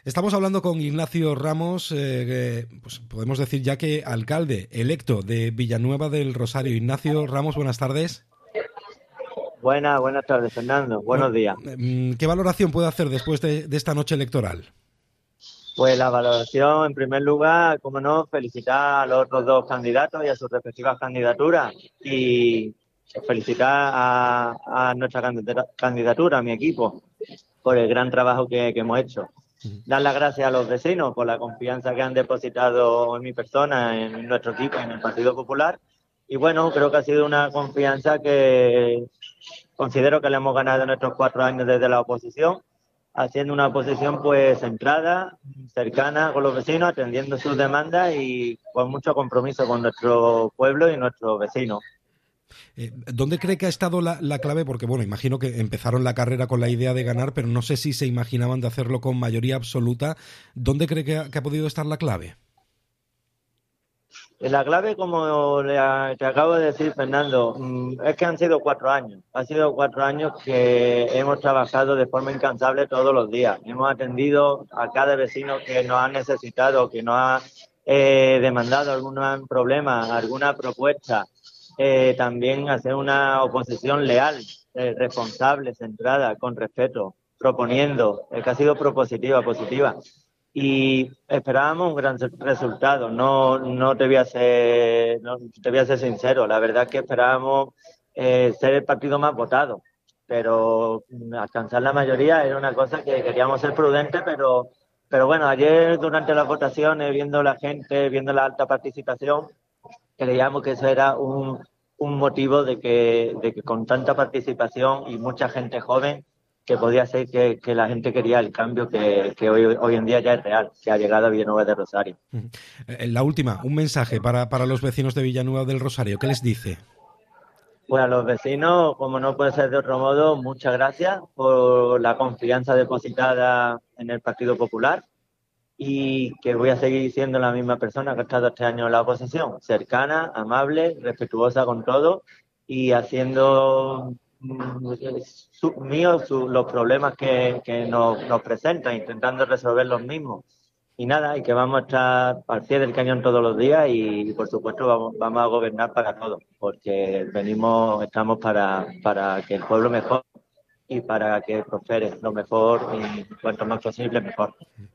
Estamos hablando con Ignacio Ramos, pues podemos decir ya que alcalde electo de Villanueva del Rosario. Ignacio Ramos, buenas tardes. Buenas tardes, Fernando. Bueno, Buenos días. ¿qué valoración puede hacer después de esta noche electoral? Pues la valoración, en primer lugar, como no, felicitar a los otros dos candidatos y a sus respectivas candidaturas y felicitar a nuestra candidatura, a mi equipo, por el gran trabajo que hemos hecho. Dar las gracias a los vecinos por la confianza que han depositado en mi persona, en nuestro equipo, en el Partido Popular. Y bueno, creo que ha sido una confianza que considero que le hemos ganado en estos 4 años desde la oposición, haciendo una oposición pues centrada, cercana con los vecinos, atendiendo sus demandas y con mucho compromiso con nuestro pueblo y nuestros vecinos. ¿Dónde cree que ha estado la clave? Porque, bueno, imagino que empezaron la carrera con la idea de ganar, pero no sé si se imaginaban de hacerlo con mayoría absoluta. ¿Dónde cree que ha podido estar la clave? La clave, como te acabo de decir, Fernando, es que han sido 4 años. Han sido 4 años que hemos trabajado de forma incansable todos los días. Hemos atendido a cada vecino que nos ha necesitado, que nos ha demandado algún problema, alguna propuesta. También hacer una oposición leal, responsable, centrada, con respeto, proponiendo, que ha sido propositiva, positiva. Y esperábamos un gran resultado. No te voy a ser, no te voy a ser sincero. La verdad es que esperábamos ser el partido más votado, pero alcanzar la mayoría era una cosa que queríamos ser prudentes, pero bueno, ayer durante las votaciones, viendo la gente, viendo la alta participación, creíamos que eso era un motivo de que con tanta participación y mucha gente joven, que podía ser que la gente quería el cambio que hoy en día ya es real, que ha llegado a Villanueva de Rosario. La última, un mensaje para los vecinos de Villanueva del Rosario. ¿Qué les dice? Pues a los vecinos, como no puede ser de otro modo, muchas gracias por la confianza depositada en el Partido Popular y que voy a seguir siendo la misma persona que ha estado este año en la oposición, cercana, amable, respetuosa con todo y haciendo míos los problemas que nos presentan, intentando resolver los mismos. Y nada, y que vamos a estar al pie del cañón todos los días y por supuesto vamos a gobernar para todos, porque estamos para que el pueblo mejore y para que prospere lo mejor y cuanto más posible mejor.